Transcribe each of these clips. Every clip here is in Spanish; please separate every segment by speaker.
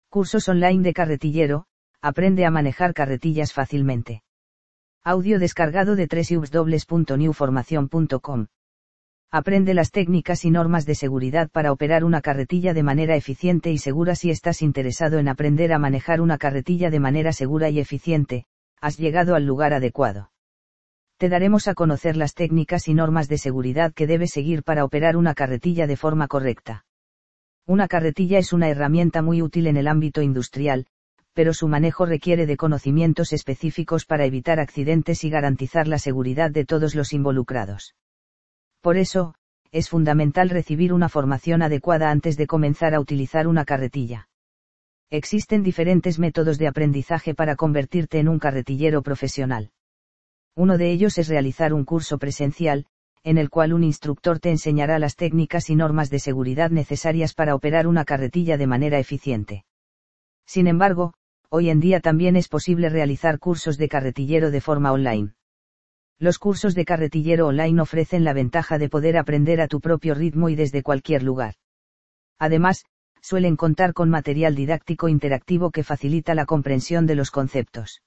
Speaker 1: Cursos online de carretillero, aprende a manejar carretillas fácilmente. Audio descargado de www.newformacion.com. Aprende las técnicas y normas de seguridad para operar una carretilla de manera eficiente y segura. Si estás interesado en aprender a manejar una carretilla de manera segura y eficiente, has llegado al lugar adecuado. Te daremos a conocer las técnicas y normas de seguridad que debes seguir para operar una carretilla de forma correcta. Una carretilla es una herramienta muy útil en el ámbito industrial, pero su manejo requiere de conocimientos específicos para evitar accidentes y garantizar la seguridad de todos los involucrados. Por eso, es fundamental recibir una formación adecuada antes de comenzar a utilizar una carretilla. Existen diferentes métodos de aprendizaje para convertirte en un carretillero profesional. Uno de ellos es realizar un curso presencial, en el cual un instructor te enseñará las técnicas y normas de seguridad necesarias para operar una carretilla de manera eficiente. Sin embargo, hoy en día también es posible realizar cursos de carretillero de forma online. Los cursos de carretillero online ofrecen la ventaja de poder aprender a tu propio ritmo y desde cualquier lugar. Además, suelen contar con material didáctico interactivo que facilita la comprensión de los conceptos.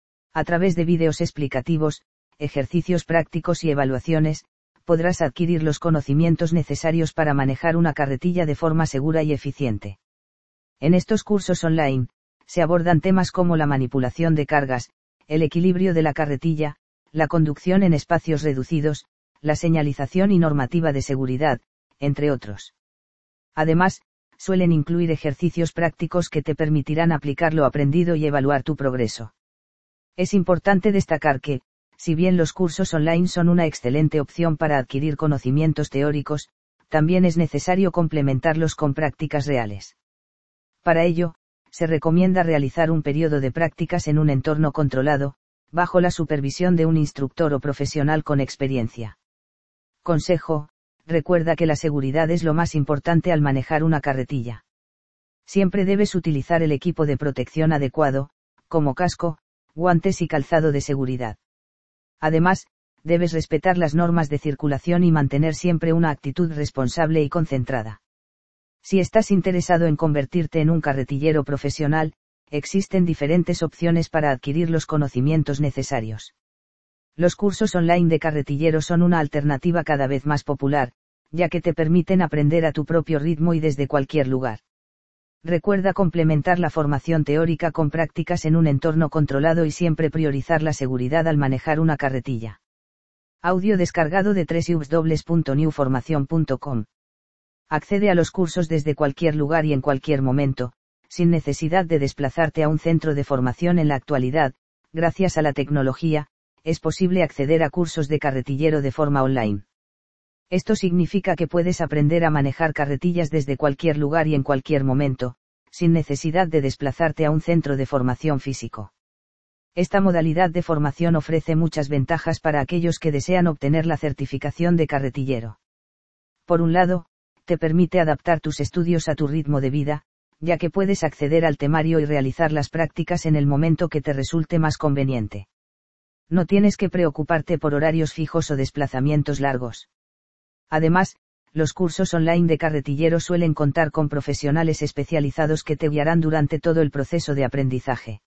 Speaker 1: A través de vídeos explicativos, ejercicios prácticos y evaluaciones, podrás adquirir los conocimientos necesarios para manejar una carretilla de forma segura y eficiente. En estos cursos online, se abordan temas como la manipulación de cargas, el equilibrio de la carretilla, la conducción en espacios reducidos, la señalización y normativa de seguridad, entre otros. Además, suelen incluir ejercicios prácticos que te permitirán aplicar lo aprendido y evaluar tu progreso. Es importante destacar que, si bien los cursos online son una excelente opción para adquirir conocimientos teóricos, también es necesario complementarlos con prácticas reales. Para ello, se recomienda realizar un periodo de prácticas en un entorno controlado, bajo la supervisión de un instructor o profesional con experiencia. Consejo: recuerda que la seguridad es lo más importante al manejar una carretilla. Siempre debes utilizar el equipo de protección adecuado, como casco, guantes y calzado de seguridad. Además, debes respetar las normas de circulación y mantener siempre una actitud responsable y concentrada. Si estás interesado en convertirte en un carretillero profesional, existen diferentes opciones para adquirir los conocimientos necesarios. Los cursos online de carretillero son una alternativa cada vez más popular, ya que te permiten aprender a tu propio ritmo y desde cualquier lugar. Recuerda complementar la formación teórica con prácticas en un entorno controlado y siempre priorizar la seguridad al manejar una carretilla. Audio descargado de www.newformacion.com. Accede a los cursos desde cualquier lugar y en cualquier momento, sin necesidad de desplazarte a un centro de formación. En la actualidad, gracias a la tecnología, es posible acceder a cursos de carretillero de forma online. Esto significa que puedes aprender a manejar carretillas desde cualquier lugar y en cualquier momento, sin necesidad de desplazarte a un centro de formación físico. Esta modalidad de formación ofrece muchas ventajas para aquellos que desean obtener la certificación de carretillero. Por un lado, te permite adaptar tus estudios a tu ritmo de vida, ya que puedes acceder al temario y realizar las prácticas en el momento que te resulte más conveniente. No tienes que preocuparte por horarios fijos o desplazamientos largos. Además, los cursos online de carretillero suelen contar con profesionales especializados que te guiarán durante todo el proceso de aprendizaje.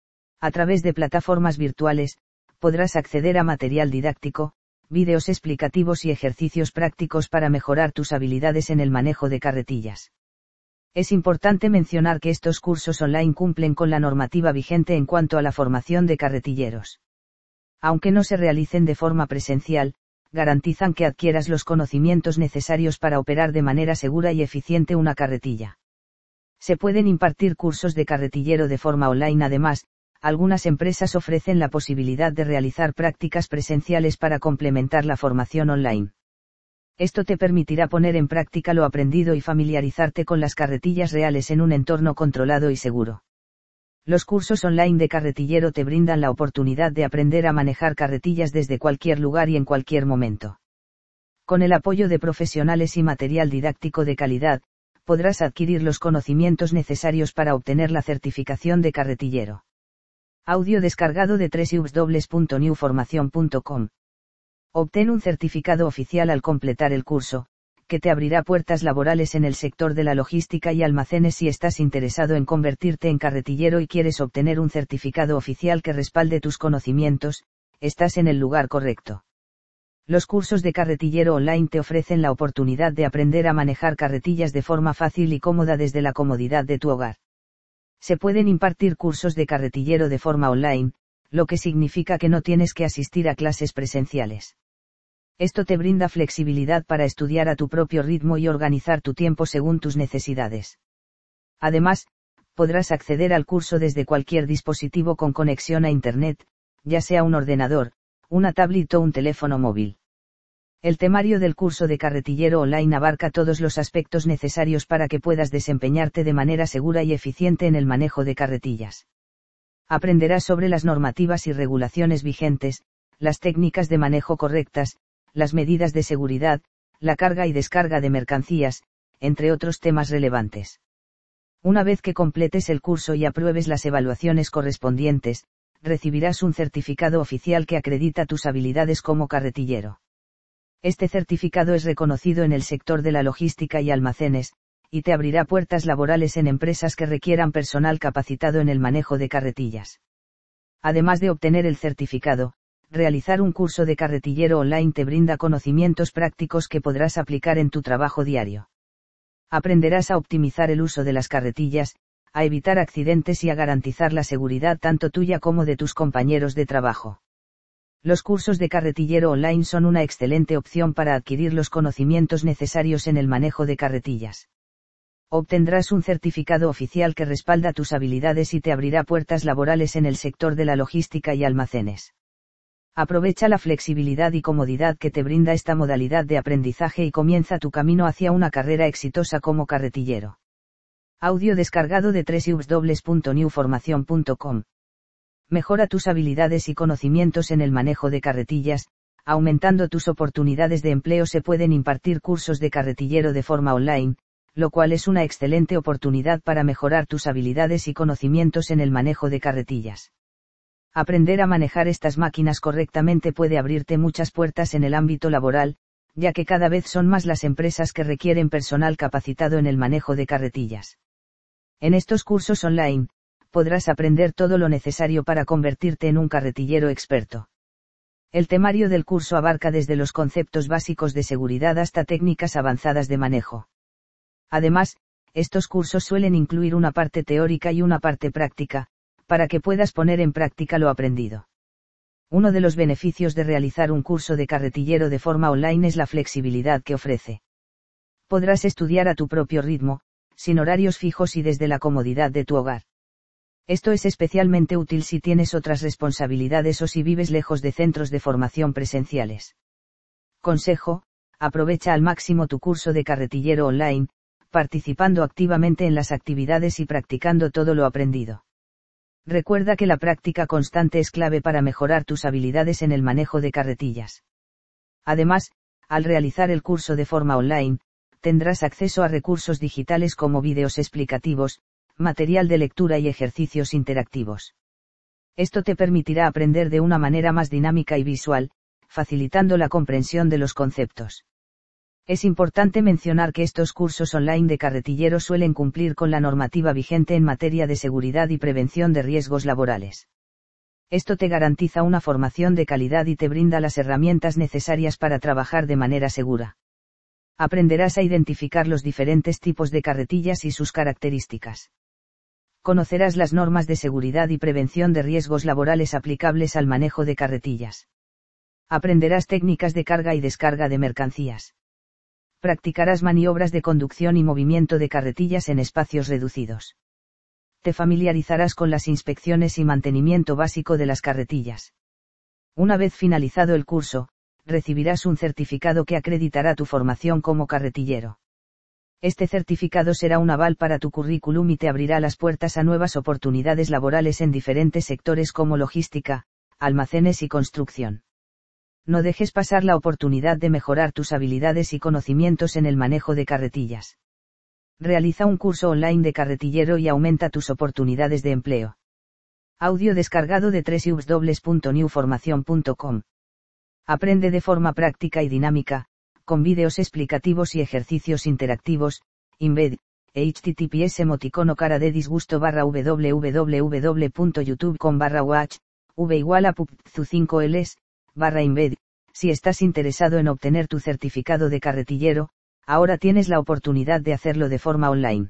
Speaker 1: A través de plataformas virtuales, podrás acceder a material didáctico, vídeos explicativos y ejercicios prácticos para mejorar tus habilidades en el manejo de carretillas. Es importante mencionar que estos cursos online cumplen con la normativa vigente en cuanto a la formación de carretilleros. Aunque no se realicen de forma presencial, garantizan que adquieras los conocimientos necesarios para operar de manera segura y eficiente una carretilla. Se pueden impartir cursos de carretillero de forma online. Además, algunas empresas ofrecen la posibilidad de realizar prácticas presenciales para complementar la formación online. Esto te permitirá poner en práctica lo aprendido y familiarizarte con las carretillas reales en un entorno controlado y seguro. Los cursos online de carretillero te brindan la oportunidad de aprender a manejar carretillas desde cualquier lugar y en cualquier momento. Con el apoyo de profesionales y material didáctico de calidad, podrás adquirir los conocimientos necesarios para obtener la certificación de carretillero. Audio descargado de www.newformacion.com. Obtén un certificado oficial al completar el curso, que te abrirá puertas laborales en el sector de la logística y almacenes. Si estás interesado en convertirte en carretillero y quieres obtener un certificado oficial que respalde tus conocimientos, estás en el lugar correcto. Los cursos de carretillero online te ofrecen la oportunidad de aprender a manejar carretillas de forma fácil y cómoda desde la comodidad de tu hogar. Se pueden impartir cursos de carretillero de forma online, lo que significa que no tienes que asistir a clases presenciales. Esto te brinda flexibilidad para estudiar a tu propio ritmo y organizar tu tiempo según tus necesidades. Además, podrás acceder al curso desde cualquier dispositivo con conexión a Internet, ya sea un ordenador, una tablet o un teléfono móvil. El temario del curso de carretillero online abarca todos los aspectos necesarios para que puedas desempeñarte de manera segura y eficiente en el manejo de carretillas. Aprenderás sobre las normativas y regulaciones vigentes, las técnicas de manejo correctas, las medidas de seguridad, la carga y descarga de mercancías, entre otros temas relevantes. Una vez que completes el curso y apruebes las evaluaciones correspondientes, recibirás un certificado oficial que acredita tus habilidades como carretillero. Este certificado es reconocido en el sector de la logística y almacenes, y te abrirá puertas laborales en empresas que requieran personal capacitado en el manejo de carretillas. Además de obtener el certificado, realizar un curso de carretillero online te brinda conocimientos prácticos que podrás aplicar en tu trabajo diario. Aprenderás a optimizar el uso de las carretillas, a evitar accidentes y a garantizar la seguridad tanto tuya como de tus compañeros de trabajo. Los cursos de carretillero online son una excelente opción para adquirir los conocimientos necesarios en el manejo de carretillas. Obtendrás un certificado oficial que respalda tus habilidades y te abrirá puertas laborales en el sector de la logística y almacenes. Aprovecha la flexibilidad y comodidad que te brinda esta modalidad de aprendizaje y comienza tu camino hacia una carrera exitosa como carretillero. Audio descargado de www.newformacion.com. Mejora tus habilidades y conocimientos en el manejo de carretillas, aumentando tus oportunidades de empleo. Se pueden impartir cursos de carretillero de forma online, lo cual es una excelente oportunidad para mejorar tus habilidades y conocimientos en el manejo de carretillas. Aprender a manejar estas máquinas correctamente puede abrirte muchas puertas en el ámbito laboral, ya que cada vez son más las empresas que requieren personal capacitado en el manejo de carretillas. En estos cursos online, podrás aprender todo lo necesario para convertirte en un carretillero experto. El temario del curso abarca desde los conceptos básicos de seguridad hasta técnicas avanzadas de manejo. Además, estos cursos suelen incluir una parte teórica y una parte práctica, para que puedas poner en práctica lo aprendido. Uno de los beneficios de realizar un curso de carretillero de forma online es la flexibilidad que ofrece. Podrás estudiar a tu propio ritmo, sin horarios fijos y desde la comodidad de tu hogar. Esto es especialmente útil si tienes otras responsabilidades o si vives lejos de centros de formación presenciales. Consejo: aprovecha al máximo tu curso de carretillero online, participando activamente en las actividades y practicando todo lo aprendido. Recuerda que la práctica constante es clave para mejorar tus habilidades en el manejo de carretillas. Además, al realizar el curso de forma online, tendrás acceso a recursos digitales como vídeos explicativos, material de lectura y ejercicios interactivos. Esto te permitirá aprender de una manera más dinámica y visual, facilitando la comprensión de los conceptos. Es importante mencionar que estos cursos online de carretilleros suelen cumplir con la normativa vigente en materia de seguridad y prevención de riesgos laborales. Esto te garantiza una formación de calidad y te brinda las herramientas necesarias para trabajar de manera segura. Aprenderás a identificar los diferentes tipos de carretillas y sus características. Conocerás las normas de seguridad y prevención de riesgos laborales aplicables al manejo de carretillas. Aprenderás técnicas de carga y descarga de mercancías. Practicarás maniobras de conducción y movimiento de carretillas en espacios reducidos. Te familiarizarás con las inspecciones y mantenimiento básico de las carretillas. Una vez finalizado el curso, recibirás un certificado que acreditará tu formación como carretillero. Este certificado será un aval para tu currículum y te abrirá las puertas a nuevas oportunidades laborales en diferentes sectores como logística, almacenes y construcción. No dejes pasar la oportunidad de mejorar tus habilidades y conocimientos en el manejo de carretillas. Realiza un curso online de carretillero y aumenta tus oportunidades de empleo. Audio descargado de www.newformacion.com. Aprende de forma práctica y dinámica, con vídeos explicativos y ejercicios interactivos, embed, https emoticono cara de disgusto /www.youtube.com/watch, v=pupzu5ls, /embed. Si estás interesado en obtener tu certificado de carretillero, ahora tienes la oportunidad de hacerlo de forma online.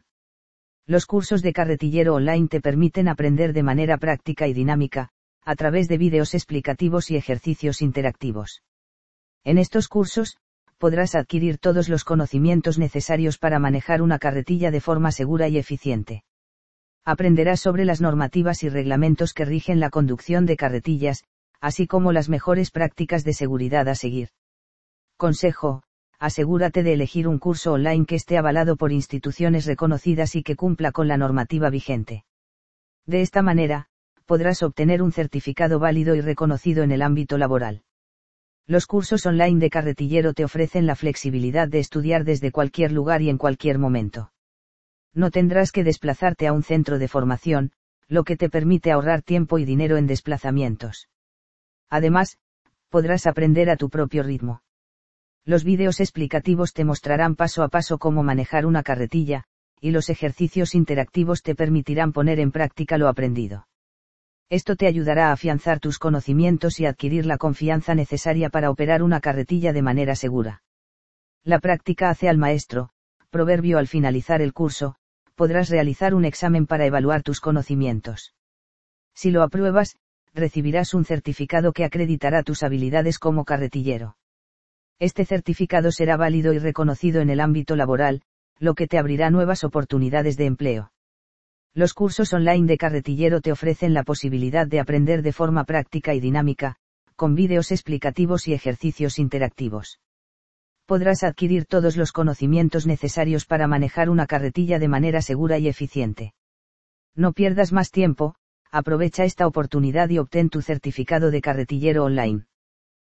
Speaker 1: Los cursos de carretillero online te permiten aprender de manera práctica y dinámica, a través de vídeos explicativos y ejercicios interactivos. En estos cursos, podrás adquirir todos los conocimientos necesarios para manejar una carretilla de forma segura y eficiente. Aprenderás sobre las normativas y reglamentos que rigen la conducción de carretillas, así como las mejores prácticas de seguridad a seguir. Consejo: asegúrate de elegir un curso online que esté avalado por instituciones reconocidas y que cumpla con la normativa vigente. De esta manera, podrás obtener un certificado válido y reconocido en el ámbito laboral. Los cursos online de carretillero te ofrecen la flexibilidad de estudiar desde cualquier lugar y en cualquier momento. No tendrás que desplazarte a un centro de formación, lo que te permite ahorrar tiempo y dinero en desplazamientos. Además, podrás aprender a tu propio ritmo. Los vídeos explicativos te mostrarán paso a paso cómo manejar una carretilla, y los ejercicios interactivos te permitirán poner en práctica lo aprendido. Esto te ayudará a afianzar tus conocimientos y adquirir la confianza necesaria para operar una carretilla de manera segura. La práctica hace al maestro, proverbio. Al finalizar el curso, podrás realizar un examen para evaluar tus conocimientos. Si lo apruebas, recibirás un certificado que acreditará tus habilidades como carretillero. Este certificado será válido y reconocido en el ámbito laboral, lo que te abrirá nuevas oportunidades de empleo. Los cursos online de carretillero te ofrecen la posibilidad de aprender de forma práctica y dinámica, con vídeos explicativos y ejercicios interactivos. Podrás adquirir todos los conocimientos necesarios para manejar una carretilla de manera segura y eficiente. No pierdas más tiempo, aprovecha esta oportunidad y obtén tu certificado de carretillero online.